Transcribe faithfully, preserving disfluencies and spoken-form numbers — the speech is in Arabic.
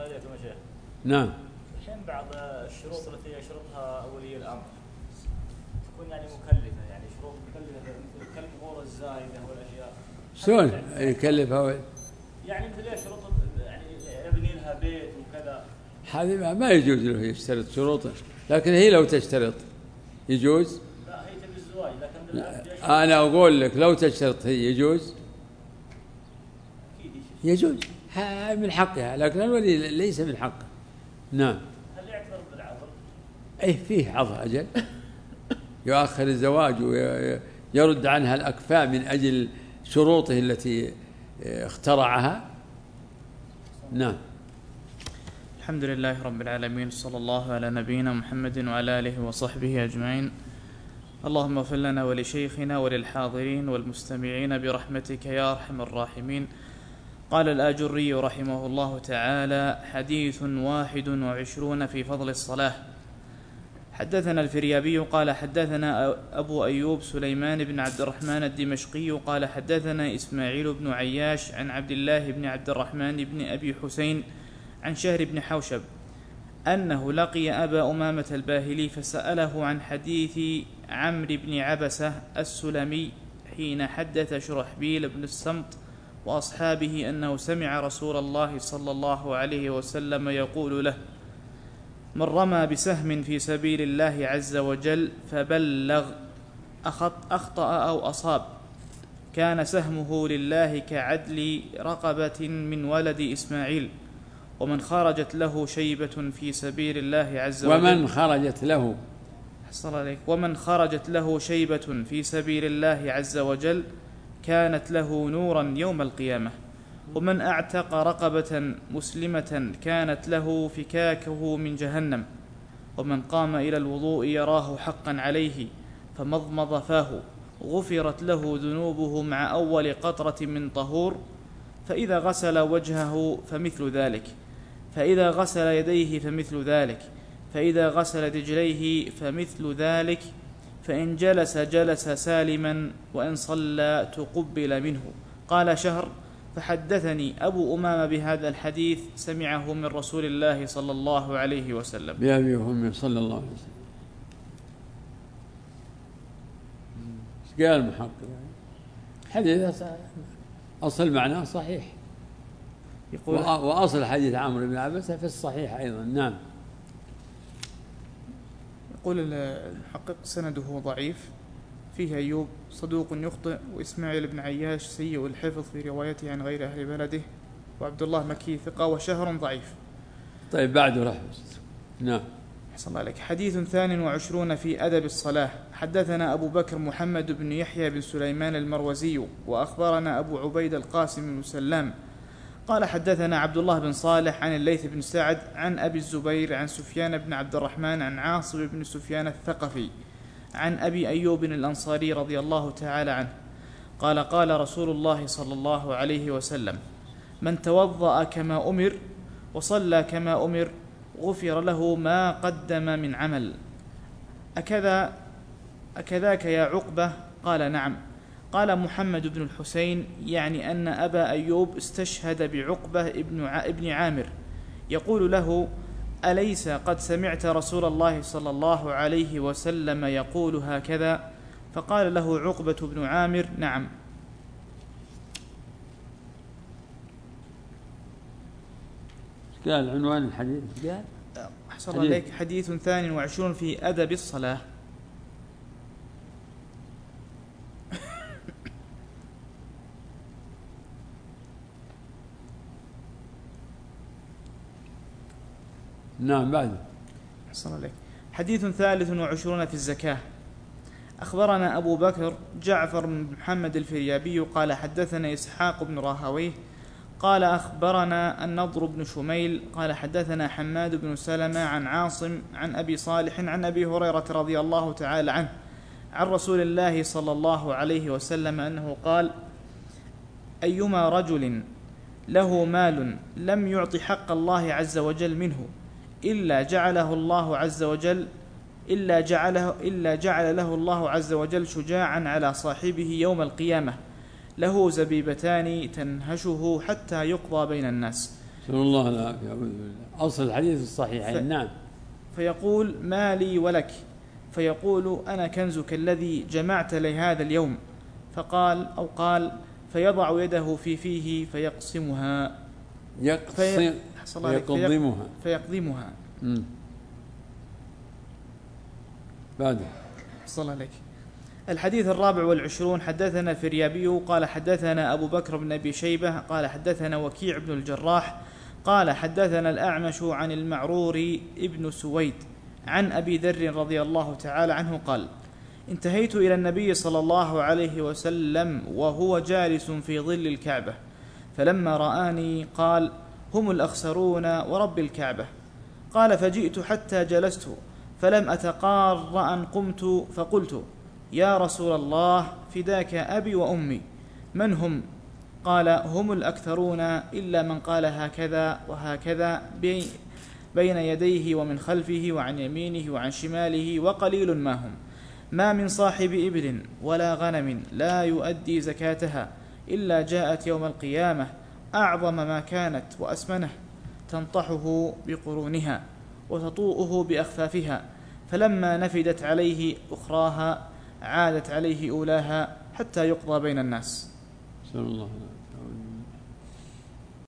عليكم يا شيخ. نعم. الحين بعض الشروط التي يشرطها ولي الأمر تكون يعني مكلفة، يعني شروط مكلفة مثل كالأمور الزايدة والأشياء. شلون يكلفها؟ يعني مثل شروط يعني يبني لها بيت وكذا. هذه ما يجوز له يشترط شروطه، لكن هي لو تشترط يجوز. لا هي تبي الزواج، لكن أنا أقول لك لو تشترط هي يجوز. يجوز من حقها، لكن الولي ليس من حقه. نعم. هل يعتبر بالعذر؟ أي فيه عذر أجل، يؤخر الزواج ويرد عنها الأكفاء من أجل شروطه التي اخترعها. نعم. الحمد لله رب العالمين، صلى الله على نبينا محمد وعلى آله وصحبه أجمعين. اللهم اغفر لنا ولشيخنا وللحاضرين والمستمعين برحمتك يا أرحم الراحمين. قال الآجري رحمه الله تعالى: حديث واحد وعشرون في فضل الصلاة. حدثنا الفريابي قال حدثنا أبو أيوب سليمان بن عبد الرحمن الدمشقي قال حدثنا إسماعيل بن عياش عن عبد الله بن عبد الرحمن بن أبي حسين عن شهر بن حوشب أنه لقي أبا أمامة الباهلي فسأله عن حديث عمرو بن عبسة السلمي حين حدث شرحبيل بن السمط وأصحابه أنه سمع رسول الله صلى الله عليه وسلم يقول له: من رمى بسهم في سبيل الله عز وجل فبلغ أخطأ أو أصاب كان سهمه لله كعدل رقبة من ولد إسماعيل. ومن خرجت له شيبة في سبيل الله عز وجل ومن خرجت له حصل عليك ومن خرجت له شيبة في سبيل الله عز وجل كانت له نورا يوم القيامة. ومن أعتق رقبة مسلمة كانت له فكاكه من جهنم. ومن قام إلى الوضوء يراه حقا عليه فمضمض فاه غفرت له ذنوبه مع أول قطرة من طهور. فإذا غسل وجهه فمثل ذلك، فإذا غسل يديه فمثل ذلك، فإذا غسل رجليه فمثل ذلك، فإن جلس جلس سالما، وإن صلى تقبل منه. قال شهر: فحدثني أبو أمامة بهذا الحديث سمعه من رسول الله صلى الله عليه وسلم. بأبي وأمي صلى الله عليه وسلم. ايش قال المحقق؟ حديث أصل معناه صحيح، يقول وأصل حديث عمرو بن عبسة في الصحيح أيضا. نعم. يقول المحقق: سنده ضعيف، فيه أيوب صدوق يخطئ، وإسماعيل بن عياش سيء الحفظ في روايته عن غير أهل بلده، وعبد الله مكي ثقة، وشهر ضعيف. طيب بعده رحمة. نعم. حسن عليك. حديث ثان وعشرون في أدب الصلاة. حدثنا أبو بكر محمد بن يحيى بن سليمان المروزي وأخبرنا أبو عبيد القاسم بن سلام قال حدثنا عبد الله بن صالح عن الليث بن سعد عن أبي الزبير عن سفيان بن عبد الرحمن عن عاصم بن سفيان الثقفي عن أبي أيوب الأنصاري رضي الله تعالى عنه قال: قال رسول الله صلى الله عليه وسلم: من توضأ كما أمر وصلى كما أمر غفر له ما قدم من عمل. أكذا أكذاك يا عقبة؟ قال: نعم. قال محمد بن الحسين: يعني أن أبا أيوب استشهد بعقبة ابن عامر يقول له: أليس قد سمعت رسول الله صلى الله عليه وسلم يقول هكذا؟ فقال له عقبة بن عامر: نعم. قال عنوان الحديث قال حصل عليك: حديث ثاني وعشرون في أدب الصلاة. نعم. بعد حصل عليك. حديث ثالث وعشرون في الزكاة. أخبرنا أبو بكر جعفر بن محمد الفريابي قال حدثنا إسحاق بن راهويه قال أخبرنا النضر بن شميل قال حدثنا حماد بن سلمة عن عاصم عن أبي صالح عن أبي هريرة رضي الله تعالى عنه عن رسول الله صلى الله عليه وسلم أنه قال: أيما رجل له مال لم يعط حق الله عز وجل منه إلا جعله الله عز وجل إلا جعله إلا جعل له الله عز وجل شجاعا على صاحبه يوم القيامة، له زبيبتان تنهشه حتى يقضى بين الناس، نسأل الله العافية. أعوذ بالله. أصل الحديث الصحيحين. ف... نعم. فيقول ما لي ولك، فيقول أنا كنزك الذي جمعت لي هذا اليوم. فقال أو قال فيضع يده في فيه فيقسمها يقسم في... فيقضمها فيقضمها بعد. صلى عليك. الحديث الرابع والعشرون. حدثنا الفريابي قال حدثنا أبو بكر بن أبي شيبة قال حدثنا وكيع بن الجراح قال حدثنا الأعمش عن المعرور ابن سويد عن أبي ذر رضي الله تعالى عنه قال انتهيت إلى النبي صلى الله عليه وسلم وهو جالس في ظل الكعبة، فلما رآني قال هم الأخسرون ورب الكعبة. قال فجئت حتى جلست فلم أتقار أن قمت، فقلت يا رسول الله فداك أبي وأمي، من هم؟ قال هم الأكثرون إلا من قال هكذا وهكذا بين يديه ومن خلفه وعن يمينه وعن شماله وقليل ما هم، ما من صاحب إبل ولا غنم لا يؤدي زكاتها إلا جاءت يوم القيامة أعظم ما كانت وأسمنه، تنطحه بقرونها وتطوؤه بأخفافها، فلما نفدت عليه أخراها عادت عليه أولاها حتى يقضى بين الناس. صلى الله عليه وسلم.